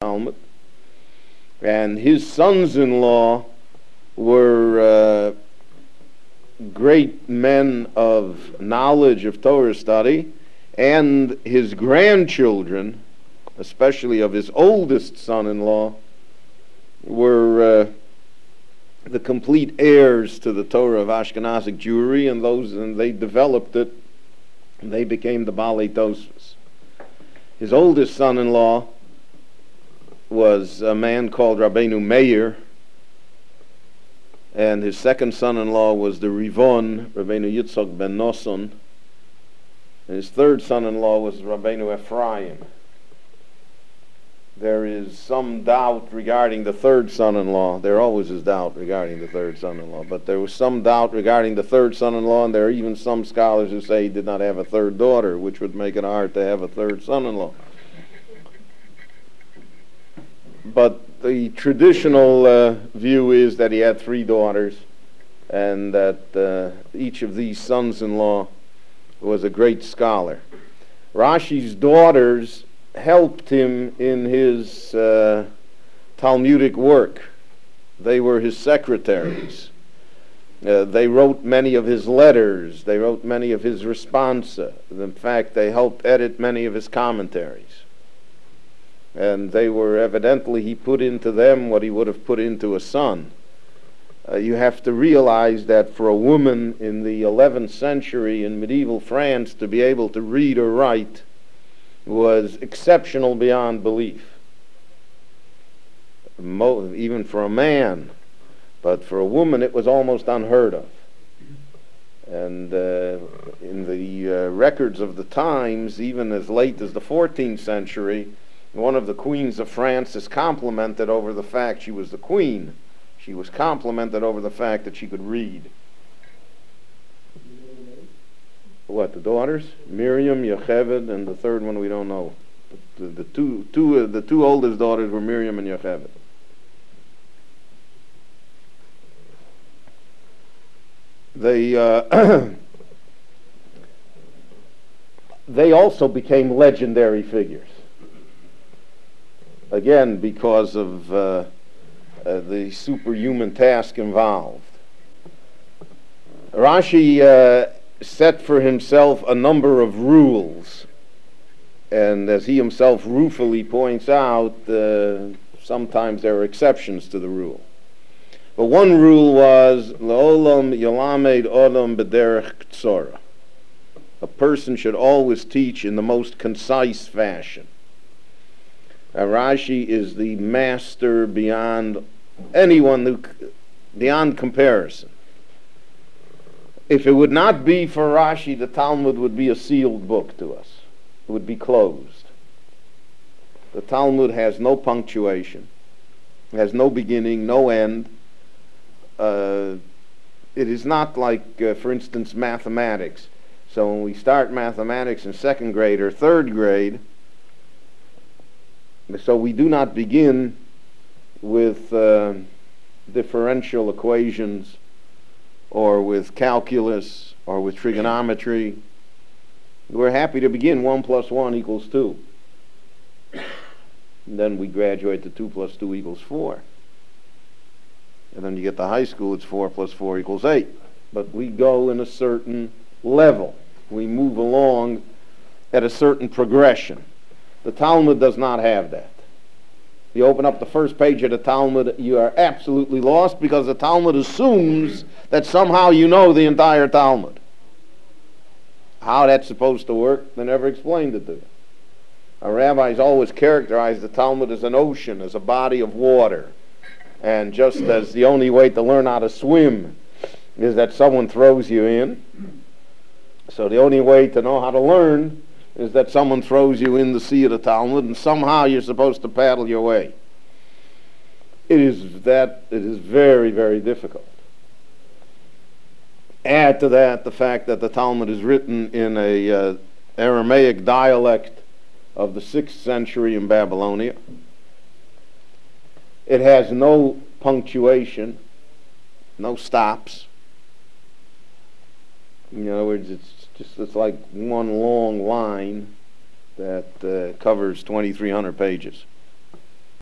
Talmud. And his sons-in-law were great men of knowledge of Torah study, and his grandchildren, especially of his oldest son-in-law, were the complete heirs to the Torah of Ashkenazic Jewry, and they developed it, and they became the Balei Tosfos. His oldest son-in-law was a man called Rabbeinu Meir, and his second son-in-law was the Rivon, Rabbeinu Yitzchak ben Nosson, and his third son-in-law was Rabbeinu Ephraim. There is some doubt regarding the third son-in-law. There always is doubt regarding the third son-in-law, but there was some doubt regarding the third son-in-law, and there are even some scholars who say he did not have a third daughter, which would make it hard to have a third son-in-law. But the traditional view is that he had 3 daughters, and that each of these sons-in-law was a great scholar. Rashi's daughters helped him in his Talmudic work. They were his secretaries. They wrote many of his letters. They wrote many of his responsa. In fact, they helped edit many of his commentaries. And they were evidently, he put into them what he would have put into a son. You have to realize that for a woman in the 11th century in medieval France to be able to read or write was exceptional beyond belief. Even for a man, but for a woman it was almost unheard of. And in the records of the times, even as late as the 14th century, one of the queens of France is complimented over the fact she was the queen. She was complimented over the fact that she could read. What, the daughters? Miriam, Yocheved, and the third one we don't know. The two oldest daughters were Miriam and Yocheved. They also became legendary figures. Again, because of the superhuman task involved. Rashi set for himself a number of rules, and as he himself ruefully points out, sometimes there are exceptions to the rule. But one rule was, L'olam yalamed odam b'derech ktsora. A person should always teach in the most concise fashion. Rashi is the master beyond anyone, beyond comparison. If it would not be for Rashi, the Talmud would be a sealed book to us. It would be closed. The Talmud has no punctuation. It has no beginning, no end. It is not like, for instance, mathematics. So when we start mathematics in 2nd grade or 3rd grade, so we do not begin with differential equations or with calculus or with trigonometry. We're happy to begin 1 + 1 = 2. And then we graduate to 2 + 2 = 4. And then you get to high school, it's 4 + 4 = 8. But we go in a certain level. We move along at a certain progression. The Talmud does not have that. You open up the first page of the Talmud, you are absolutely lost, because the Talmud assumes that somehow you know the entire Talmud. How that's supposed to work, they never explained it to you. Our rabbis always characterized the Talmud as an ocean, as a body of water. And just as the only way to learn how to swim is that someone throws you in, so the only way to know how to learn is that someone throws you in the sea of the Talmud, and somehow you're supposed to paddle your way. It is very, very difficult. Add to that the fact that the Talmud is written in a Aramaic dialect of the 6th century in Babylonia. It has no punctuation, no stops. In other words, it's like one long line that covers 2,300 pages.